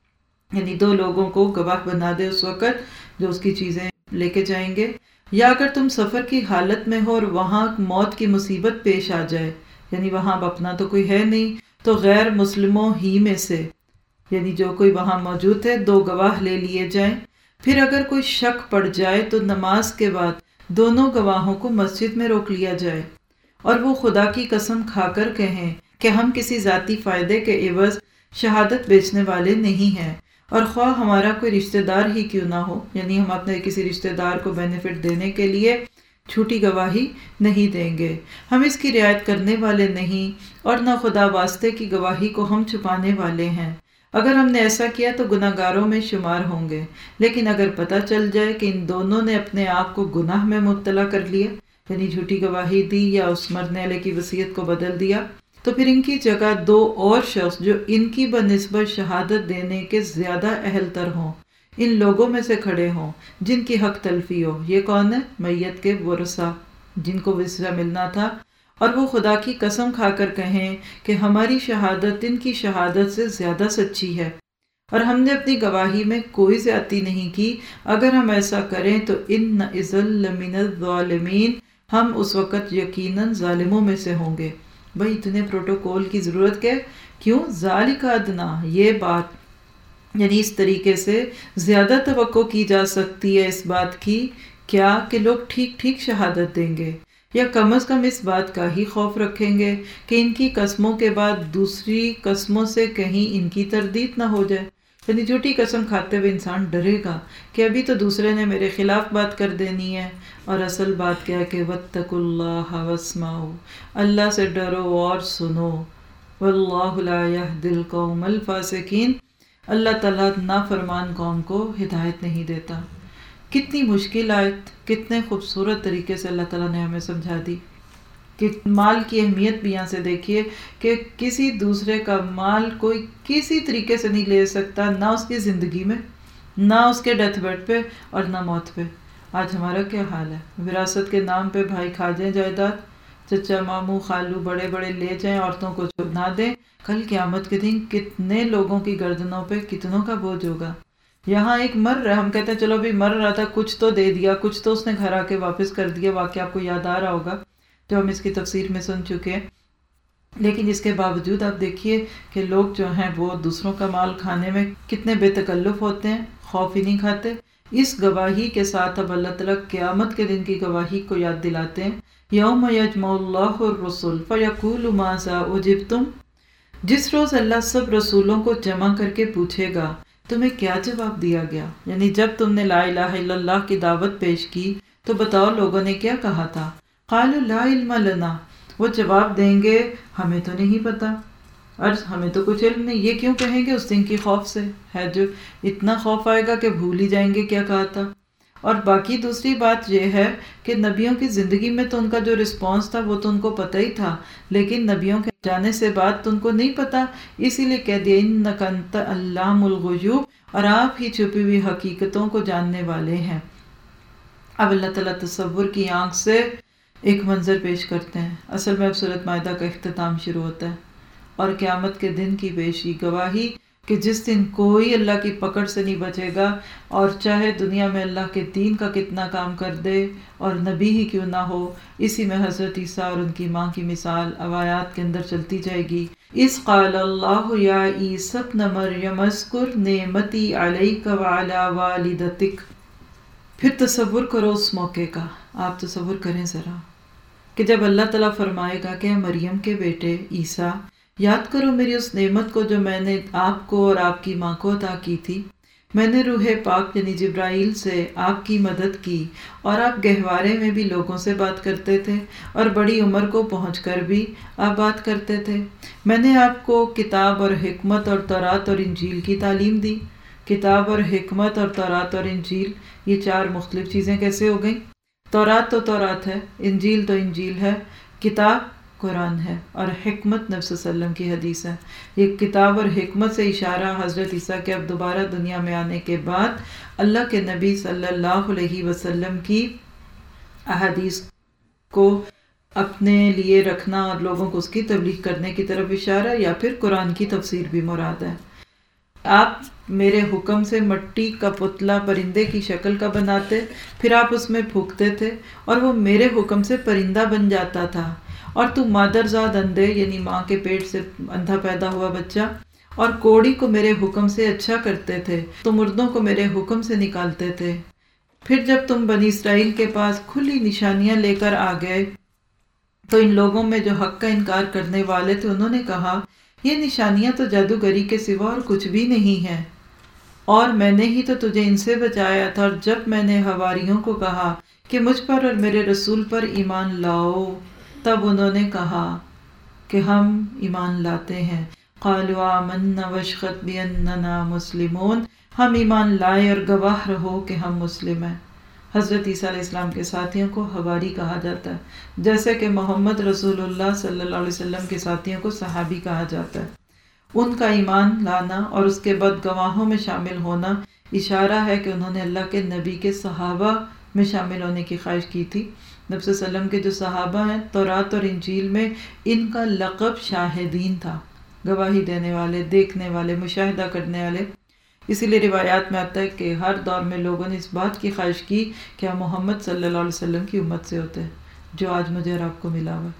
Speaker 1: یعنی دو لوگوں کو گواہ بنا دے اس وقت جو اس کی چیزیں لے کے جائیں گے۔ یا اگر تم سفر کی حالت میں ہو اور وہاں موت کی مصیبت پیش آ جائے، یعنی وہاں اپنا تو کوئی ہے نہیں، تو غیر مسلموں ہی میں سے، یعنی جو کوئی وہاں موجود ہے، دو گواہ لے لیے جائیں۔ پھر اگر کوئی شک پڑ جائے تو نماز کے بعد دونوں گواہوں کو مسجد میں روک لیا جائے اور وہ خدا کی قسم کھا کر کہیں کہ ہم کسی ذاتی فائدے کے عوض شہادت بیچنے والے نہیں ہیں، اور خواہ ہمارا کوئی رشتہ دار ہی کیوں نہ ہو، یعنی ہم اپنے کسی رشتہ دار کو بینیفٹ دینے کے لیے جھوٹی گواہی نہیں دیں گے، ہم اس کی رعایت کرنے والے نہیں، اور نہ خدا واسطے کی گواہی کو ہم چھپانے والے ہیں۔ اگر ہم نے ایسا کیا تو گناہ گاروں میں شمار ہوں گے، لیکن اگر پتہ چل جائے کہ ان دونوں نے اپنے آپ کو گناہ میں مبتلا کر لیا، یعنی جھوٹی گواہی دی یا اس مرنے والے کی وصیت کو بدل دیا، تو پھر ان کی جگہ دو اور شخص جو ان کی بنسبت شہادت دینے کے زیادہ اہل تر ہوں، ان لوگوں میں سے کھڑے ہوں جن کی حق تلفی ہو۔ یہ کون ہے؟ میت کے ورثاء جن کو ورثہ ملنا تھا، اور وہ خدا کی قسم کھا کر کہیں کہ ہماری شہادت ان کی شہادت سے زیادہ سچی ہے، اور ہم نے اپنی گواہی میں کوئی زیادتی نہیں کی۔ اگر ہم ایسا کریں تو ان اذا لمن الظالمین، ہم اس وقت یقیناً ظالموں میں سے ہوں گے۔ بھائی اتنے پروٹوکول کی ضرورت کیا؟ کیوں؟ ذالک ادنا، یہ بات یعنی اس طریقے سے زیادہ توقع کی جا سکتی ہے اس بات کی کیا کہ لوگ ٹھیک ٹھیک شہادت دیں گے، یا کم از کم اس بات کا ہی خوف رکھیں گے کہ ان کی قسموں کے بعد دوسری قسموں سے کہیں ان کی تردید نہ ہو جائے۔ یعنی جھوٹی قسم کھاتے ہوئے انسان ڈرے گا کہ ابھی تو دوسرے نے میرے خلاف بات کر دینی ہے، اور اصل بات کیا ہے کہ واتقوا اللہ واسمعوا، اللہ سے ڈرو اور سنو، واللہ لا یہدی القوم الفاسقین، اللہ تعالیٰ نافرمان قوم کو ہدایت نہیں دیتا۔ کتنی مشکل آیت، کتنے خوبصورت طریقے سے اللہ تعالیٰ نے ہمیں سمجھا دی کہ مال کی اہمیت بھی یہاں سے دیکھیے کہ کسی دوسرے کا مال کوئی کسی طریقے سے نہیں لے سکتا، نہ اس کی زندگی میں، نہ اس کے ڈیتھ بیڈ پہ، اور نہ موت پہ۔ آج ہمارا کیا حال ہے؟ وراثت کے نام پہ بھائی کھا جائیں جائیداد، چچا ماموں خالو بڑے بڑے لے جائیں، عورتوں کو نہ دیں، کل قیامت کے دن کتنے لوگوں کی گردنوں پہ کتنوں کا بوجھ ہوگا۔ یہاں ایک مر رہا ہے، ہم کہتے ہیں چلو بھی مر رہا تھا، کچھ تو دے دیا، کچھ تو اس نے گھر آ کے واپس کر دیا، واقعہ آپ کو یاد آ رہا ہوگا جو ہم اس کی تفسیر میں سن چکے ہیں۔ لیکن اس کے باوجود آپ دیکھیے کہ لوگ جو ہیں وہ دوسروں کا مال کھانے میں کتنے بے تکلف ہوتے ہیں، خوف ہی نہیں کھاتے۔ اس گواہی کے ساتھ اب اللہ تعالیٰ قیامت کے دن کی گواہی کو یاد دلاتے ہیں، یوم یجمع اللہ الرسل فیقول ماذا اجبتم، جس روز اللہ سب رسولوں کو جمع کر کے پوچھے گا تمہیں کیا جواب دیا گیا، یعنی جب تم نے لا الہ الا اللہ کی دعوت پیش کی تو بتاؤ لوگوں نے کیا کہا تھا؟ قالوا لا علم لنا، وہ جواب دیں گے ہمیں تو نہیں پتا، عرض ہمیں تو کچھ علم نہیں۔ یہ کیوں کہیں گے؟ اس دن کی خوف سے ہے، جو اتنا خوف آئے گا کہ بھول ہی جائیں گے کیا کہا تھا۔ اور باقی دوسری بات یہ ہے کہ نبیوں کی زندگی میں تو ان کا جو رسپانس تھا وہ تو ان کو پتہ ہی تھا، لیکن نبیوں کے جانے سے بعد تو ان کو نہیں پتا، اسی لیے کہہ دیا انک انت علام الغیوب، اور آپ ہی چھپی ہوئی حقیقتوں کو جاننے والے ہیں۔ اب اللہ تعالیٰ تصور کی آنکھ سے ایک منظر پیش کرتے ہیں۔ اصل میں اب سورۃ مائدہ کا اختتام شروع ہوتا ہے اور قیامت کے دن کی پیشی گواہی کہ جس دن کوئی اللہ کی پکڑ سے نہیں بچے گا، اور چاہے دنیا میں اللہ کے دین کا کتنا کام کر دے اور نبی ہی کیوں نہ ہو۔ اسی میں حضرت عیسیٰ اور ان کی ماں کی مثال آیات کے اندر چلتی جائے گی۔ اذ قال اللہ یا عیسی ابن مریم اذکر نعمتی علیک وعلی والدتک، پھر تصور کرو اس موقع کا، آپ تصور کریں ذرا کہ جب اللہ تعالیٰ فرمائے گا کہ مریم کے بیٹے عیسیٰ یاد کرو میری اس نعمت کو جو میں نے آپ کو اور آپ کی ماں کو عطا کی تھی۔ میں نے روح پاک یعنی جبرائیل سے آپ کی مدد کی، اور آپ گہوارے میں بھی لوگوں سے بات کرتے تھے اور بڑی عمر کو پہنچ کر بھی آپ بات کرتے تھے۔ میں نے آپ کو کتاب اور حکمت اور تورات اور انجیل کی تعلیم دی۔ کتاب اور حکمت اور تورات اور انجیل، یہ چار مختلف چیزیں کیسے ہو گئیں؟ تورات تو تورات ہے، انجیل تو انجیل ہے، کتاب قرآن ہے، اور حکمت نبی صلی اللہ علیہ وسلم کی حدیث ہے۔ یہ کتاب اور حکمت سے اشارہ حضرت عیسیٰ کے اب دوبارہ دنیا میں آنے کے بعد اللہ کے نبی صلی اللہ علیہ وسلم کی احادیث کو اپنے لیے رکھنا اور لوگوں کو اس کی تبلیغ کرنے کی طرف اشارہ، یا پھر قرآن کی تفسیر بھی مراد ہے۔ آپ میرے حکم سے مٹی کا پتلا پرندے کی شکل کا بناتے، پھر آپ اس میں پھونکتے تھے اور وہ میرے حکم سے پرندہ بن جاتا تھا، اور تو مادرزاد اندھے یعنی ماں کے پیٹ سے اندھا پیدا ہوا بچہ، اور کوڑی کو میرے حکم سے اچھا کرتے تھے، تو مردوں کو میرے حکم سے نکالتے تھے۔ پھر جب تم بنی اسرائیل کے پاس کھلی نشانیاں لے کر آ گئے تو ان لوگوں میں جو حق کا انکار کرنے والے تھے انہوں نے کہا یہ نشانیاں تو جادوگری کے سوا اور کچھ بھی نہیں ہیں، اور میں نے ہی تو تجھے ان سے بچایا تھا۔ اور جب میں نے حواریوں کو کہا کہ مجھ پر اور میرے رسول پر ایمان لاؤ، تب انہوں نے کہا کہ ہم ایمان لاتے ہیں۔ قالوا آمنا واشہد باننا مسلمون، ہم ایمان لائے اور گواہ رہو کہ ہم مسلم ہیں۔ حضرت عیسیٰ علیہ السلام کے ساتھیوں کو حواری کہا جاتا ہے، جیسے کہ محمد رسول اللہ صلی اللہ علیہ وسلم کے ساتھیوں کو صحابی کہا جاتا ہے۔ ان کا ایمان لانا اور اس کے بعد گواہوں میں شامل ہونا اشارہ ہے کہ انہوں نے اللہ کے نبی کے صحابہ میں شامل ہونے کی خواہش کی تھی۔ نبی صلی اللہ علیہ وسلم کے جو صحابہ ہیں تورات اور انجیل میں ان کا لقب شاہدین تھا، گواہی دینے والے، دیکھنے والے، مشاہدہ کرنے والے۔ اسی لیے روایات میں آتا ہے کہ ہر دور میں لوگوں نے اس بات کی خواہش کی کہ ہم محمد صلی اللہ علیہ وسلم کی امت سے ہوتے ہیں، جو آج مجھے اور آپ کو ملا ہوا ہے۔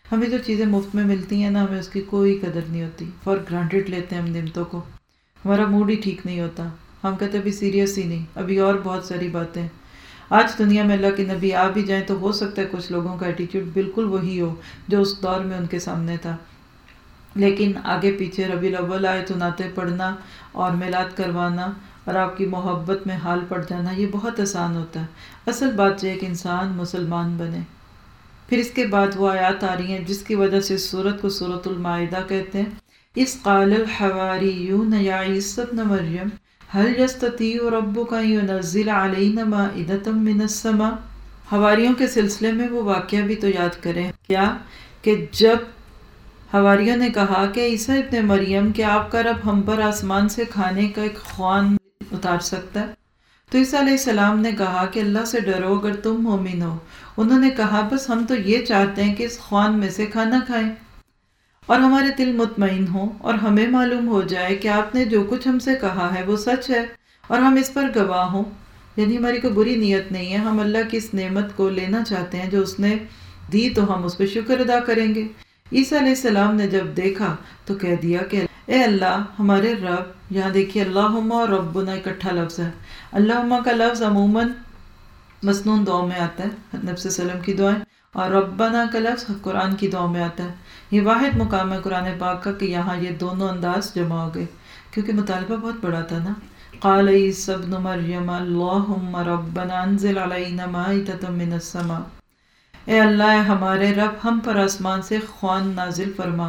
Speaker 1: ہمیں جو چیزیں مفت میں ملتی ہیں نا، ہمیں اس کی کوئی قدر نہیں ہوتی، فار گرانٹیڈ لیتے ہیں ہم نعمتوں کو، ہمارا موڈ ہی ٹھیک نہیں ہوتا، ہم کہتے ہیں ابھی سیریس ہی نہیں، ابھی اور بہت ساری باتیں۔ آج دنیا میں اللہ کے نبی آ بھی جائیں تو ہو سکتا ہے کچھ لوگوں کا ایٹیٹیوڈ بالکل وہی ہو جو اس دور میں ان کے سامنے تھا، لیکن آگے پیچھے ربیع الاول آئے تو نعتیں پڑھنا اور میلاد کروانا اور آپ کی محبت میں حال پڑ جانا، یہ بہت آسان ہوتا ہے۔ اصل بات یہ ہے کہ انسان مسلمان بنے۔ پھر اس کے بعد وہ آیات آ رہی ہیں جس کی وجہ سے اس سورت کو سورۃ المائدہ کہتے ہیں۔ اذ قال الحواریون یا عیسی ابن مریم هل يستطيع ربك ان ينزل علينا مائدة من السماء۔ حواریوں کے سلسلے میں وہ واقعہ بھی تو یاد کریں، کیا کہ جب حواریوں نے کہا کہ عیسیٰ ابن مریم کہ آپ کا رب ہم پر آسمان سے کھانے کا ایک خوان اتار سکتا ہے، تو عیسیٰ علیہ السلام نے کہا کہ اللہ سے ڈرو اگر تم مومن ہو۔ انہوں نے کہا بس ہم تو یہ چاہتے ہیں کہ اس خوان میں سے کھانا کھائیں اور ہمارے دل مطمئن ہوں اور ہمیں معلوم ہو جائے کہ آپ نے جو کچھ ہم سے کہا ہے وہ سچ ہے اور ہم اس پر گواہ ہوں، یعنی ہماری کوئی بری نیت نہیں ہے، ہم اللہ کی اس نعمت کو لینا چاہتے ہیں جو اس نے دی، تو ہم اس پہ شکر ادا کریں گے۔ عیسیٰ علیہ السلام نے جب دیکھا تو کہہ دیا کہ اے اللہ ہمارے رب، یہاں دیکھیے اللہم اور ربنا اکٹھا لفظ ہے۔ اللہم کا لفظ عموماً مسنون دعاؤں میں آتا ہے، نبی صلی اللہ علیہ وسلم کی دعائیں، اور ربنا کا لفظ قرآن کی دعاؤں میں آتا ہے۔ یہ واحد مقام ہے قرآن پاک کا کہ یہاں یہ دونوں انداز جمع ہو گئے، کیونکہ مطالبہ بہت بڑا تھا نا۔ قال عیسی ابن مریم اللہم ربنا انزل علینا مائدۃ من السماء، اے اللہ ہمارے رب ہم پر آسمان سے خوان نازل فرما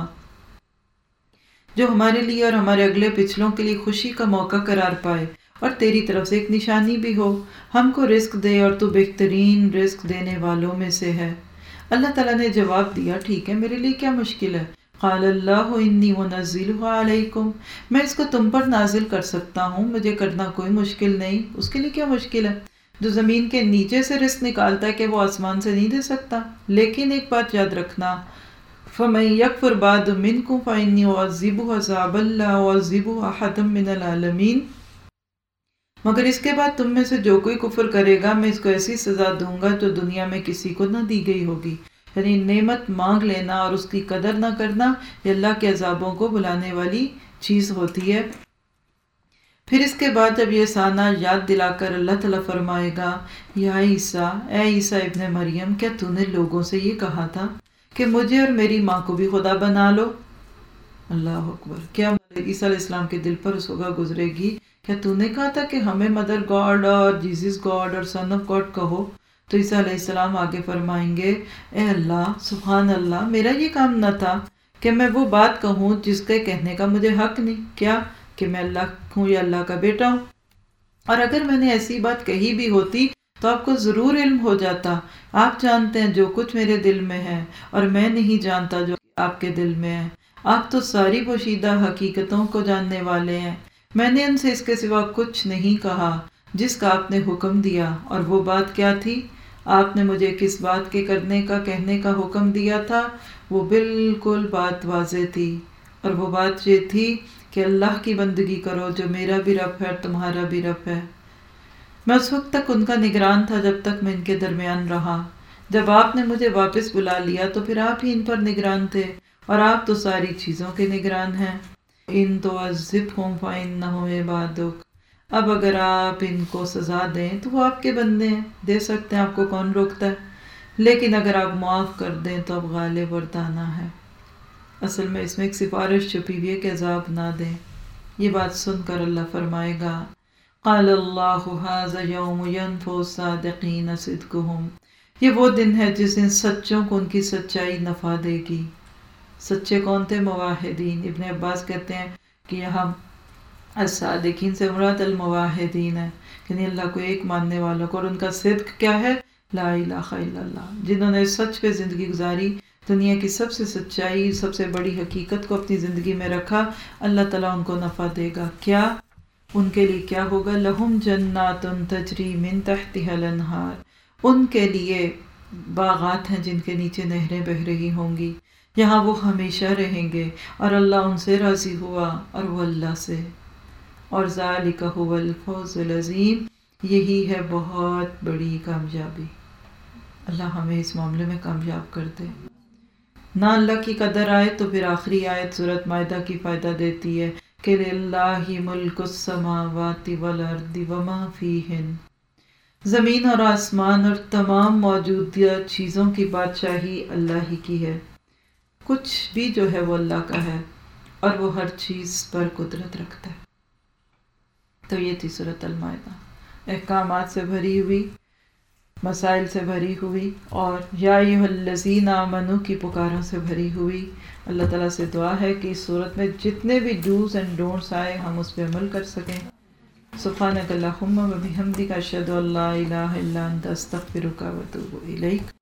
Speaker 1: جو ہمارے لیے اور ہمارے اگلے پچھلوں کے لیے خوشی کا موقع قرار پائے اور تیری طرف سے ایک نشانی بھی ہو، ہم کو رزق دے اور تو بہترین رزق دینے والوں میں سے ہے۔ اللہ تعالیٰ نے جواب دیا ٹھیک ہے، میرے لیے کیا مشکل ہے؟ قال اللہ انی منزلہ علیکم، میں اس کو تم پر نازل کر سکتا ہوں، مجھے کرنا کوئی مشکل نہیں، اس کے لیے کیا مشکل ہے؟ جو زمین کے نیچے سے رزق نکالتا ہے کہ وہ آسمان سے نہیں دے سکتا؟ لیکن ایک بات یاد رکھنا، فَمَن يَكْفُرْ بَعْدُ مِنْكُمْ فَإِنِّي أُعَذِّبُهُ عَذَابًا لَا أُعَذِّبُهُ أَحَدًا مِنَ الْعَالَمِينَ، مگر اس کے بعد تم میں سے جو کوئی کفر کرے گا میں اس کو ایسی سزا دوں گا جو دنیا میں کسی کو نہ دی گئی ہوگی۔ یعنی نعمت مانگ لینا اور اس کی قدر نہ کرنا یہ اللہ کے عذابوں کو بلانے والی چیز ہوتی ہے۔ پھر اس کے بعد جب یہ سانہ یاد دلا کر اللہ تعالیٰ فرمائے گا یا عیسیٰ، اے عیسیٰ ابن مریم، کیا تو نے لوگوں سے یہ کہا تھا کہ مجھے اور میری ماں کو بھی خدا بنا لو؟ اللہ اکبر! کیا عیسیٰ علیہ السلام کے دل پر اس وقت گزرے گی، کیا تو نے کہا تھا کہ ہمیں مدر گاڈ اور جیزس گاڈ اور سن آف گاڈ کہو؟ تو عیسیٰ علیہ السلام آگے فرمائیں گے اے اللہ سبحان اللہ، میرا یہ کام نہ تھا کہ میں وہ بات کہوں جس کے کہنے کا مجھے حق نہیں، کیا کہ میں اللہ ہوں یا اللہ کا بیٹا ہوں، اور اگر میں نے ایسی بات کہی بھی ہوتی تو آپ کو ضرور علم ہو جاتا، آپ جانتے ہیں جو کچھ میرے دل میں ہے اور میں نہیں جانتا جو آپ کے دل میں ہے، آپ تو ساری پوشیدہ حقیقتوں کو جاننے والے ہیں، میں نے ان سے اس کے سوا کچھ نہیں کہا جس کا آپ نے حکم دیا، اور وہ بات کیا تھی؟ آپ نے مجھے کس بات کے کرنے کا کہنے کا حکم دیا تھا، وہ بالکل بات واضح تھی، اور وہ بات یہ تھی کہ اللہ کی بندگی کرو جو میرا بھی رب ہے اور تمہارا بھی رب ہے۔ میں اس وقت تک ان کا نگران تھا جب تک میں ان کے درمیان رہا، جب آپ نے مجھے واپس بلا لیا تو پھر آپ ہی ان پر نگران تھے، اور آپ تو ساری چیزوں کے نگران ہیں۔ ان تعذبہم فإنہم عبادک، اب اگر آپ ان کو سزا دیں تو وہ آپ کے بندے ہیں، دے سکتے ہیں، آپ کو کون روکتا ہے، لیکن اگر آپ معاف کر دیں تو اب غالب اور دانا ہے۔ اصل میں اس میں ایک سفارش چھپی ہوئی ہے کہ عذاب نہ دیں۔ یہ بات سن کر اللہ فرمائے گا قال اللہ ھذا یوم ینفع الصادقین صدقہم، یہ وہ دن ہے جس دن سچوں کو ان کی سچائی نفع دے گی۔ سچے کون تھے؟ موحدین۔ ابن عباس کہتے ہیں کہ یہاں الصادقین سے مراد الموحدین ہے، یعنی اللہ کو ایک ماننے والوں کو، اور ان کا صدق کیا ہے؟ لا الہ الا اللہ، جنہوں نے سچ پہ زندگی گزاری، دنیا کی سب سے سچائی، سب سے بڑی حقیقت کو اپنی زندگی میں رکھا، اللہ تعالیٰ ان کو نفع دے گا۔ کیا ان کے لیے کیا ہوگا؟ لہم جنات تجری من تحتها الانہار، ان کے لیے باغات ہیں جن کے نیچے نہریں بہہ رہی ہوں گی، یہاں وہ ہمیشہ رہیں گے، اور اللہ ان سے راضی ہوا اور وہ اللہ سے، اور ذالک هو الفوز العظیم، یہی ہے بہت بڑی کامیابی۔ اللہ ہمیں اس معاملے میں کامیاب کر دے۔ نہ اللہ کی قدر آئے تو پھر آخری آیت سورۃ مائدہ کی فائدہ دیتی ہے کہ للہ ملک السماوات والارض وما فیہن، زمین اور آسمان اور تمام موجودہ چیزوں کی بادشاہی اللہ ہی کی ہے، کچھ بھی جو ہے وہ اللہ کا ہے اور وہ ہر چیز پر قدرت رکھتا ہے۔ تو یہ تھی سورۃ المائدہ، احکامات سے بھری ہوئی، مسائل سے بھری ہوئی، اور یا ایھا الذین آمنو کی پکاروں سے بھری ہوئی۔ اللہ تعالیٰ سے دعا ہے کہ اس صورت میں جتنے بھی ڈوز اینڈ ڈونٹس آئے ہم اس پہ عمل کر سکیں۔ سبحانک اللہم و بحمدک، اشہد ان لا الہ الا انت، استغفرک و اتوب الیک۔